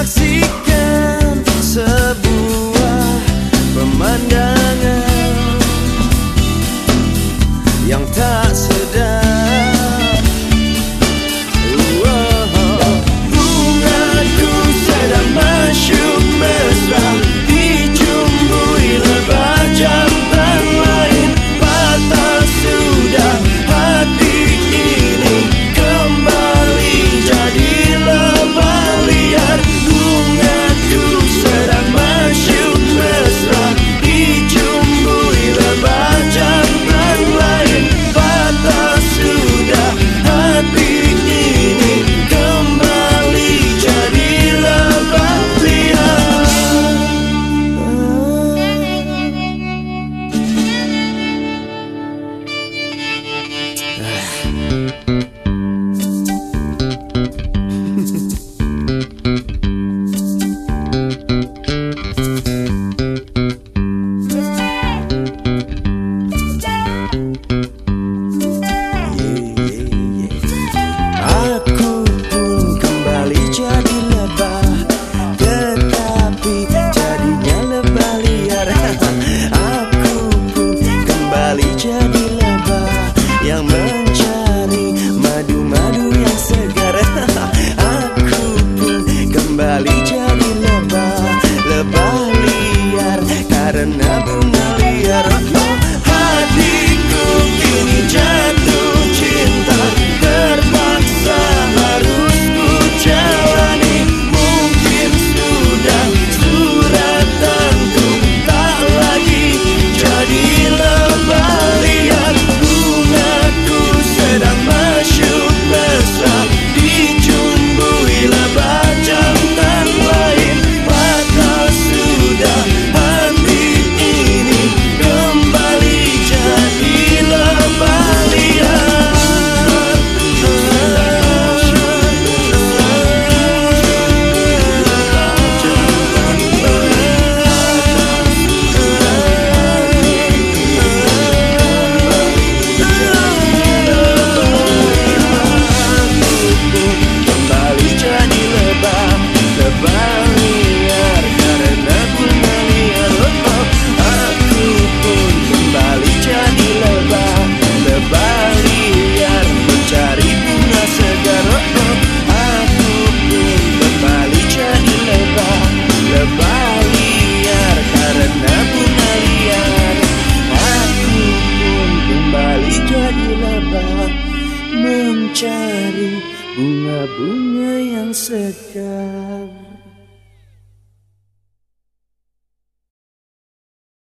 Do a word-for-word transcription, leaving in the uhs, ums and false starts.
menyaksikan sebuah pemandangan yang tak sedap. Wow. Bungaku sedang masyuk mesra, dijumbui lebah jantan lain. Patah sudah hati ini, kembali jadi lebah liar. Bungaku sedang masyuk mesra, dijumbui lebah jantan lain. Patah sudah hati ini, kembali jadi lebah liar. Aku pun kembali jadi lebah, tetapi jadinya lebah liar. Aku pun kembali jadi lebah yang mencari madu-madu yang segar. Aku pun kembali jadi lebah, lebah liar karena bunga liar. Oh, hatiku kini jatuh cinta, terpaksa harus ku jalani. Mungkin sudah suratanku tak lagi jadi lebah liar. Bungaku sedang masyuk mesra, dijumbui lebah jantan lain. Patah sudah hati ini, kembali jadi lebah liar. Kembali jadi lebah, lebah liar karena bunga liar. Oh, aku pun kembali jadi lebah, lebah liar mencari bunga segar. Oh, aku pun kembali jadi lebah, lebah liar karena bunga liar. Aku pun kembali jadi lebah, mencari bunga-bunga yang segar.